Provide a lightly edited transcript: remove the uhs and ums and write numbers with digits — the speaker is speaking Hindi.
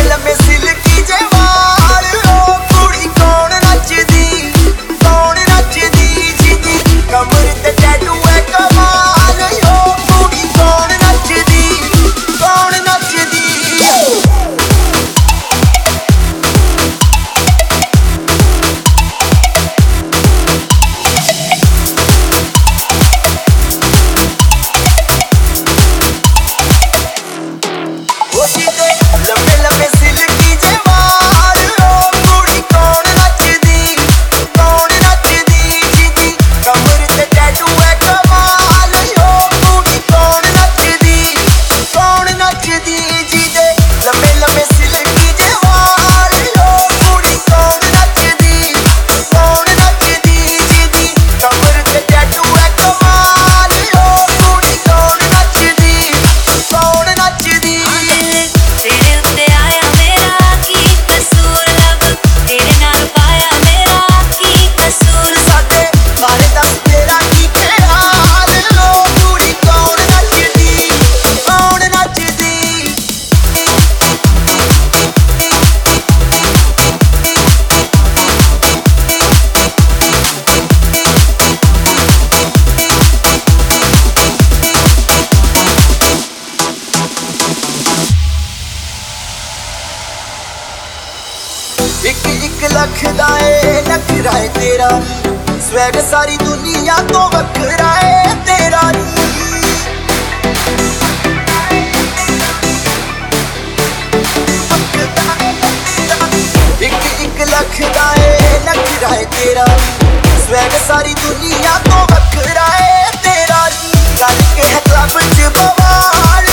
लम्बे सिल्की जे वाल ओ कुड़ी कौन नचदी जिदी कमर ते टैटू है कमाल ओ कुड़ी कौन नचदी लम्बे लम्बे सिल्की जे वाल ओ कुड़ी कौन नचदी जिदी कमर ते टैटू है कमाल ओ कुड़ी कौन नचदी जिदे लम्बे लम्बे सिल्की जे वाल ओ कुड़ी कौन नचदी जिदी कमर ते टैटू है कमाल ओ कुड़ी कौन नचदी तेरे उत्ते आया मेरा की कसूर लब तेरे नाल पाया मेरा की कसूर साडे बारे दस तेरा की ख्याल ओ कुड़ी कौन नचदी एक लख दा ए नखरा है तेरा स्वैग सारी दुनिया तो वखरा है तेरा एक लख दा ए नखरा है तेरा स्वैग सारी दुनिया तो वखरा है तेरा करके है क्लब च बवाल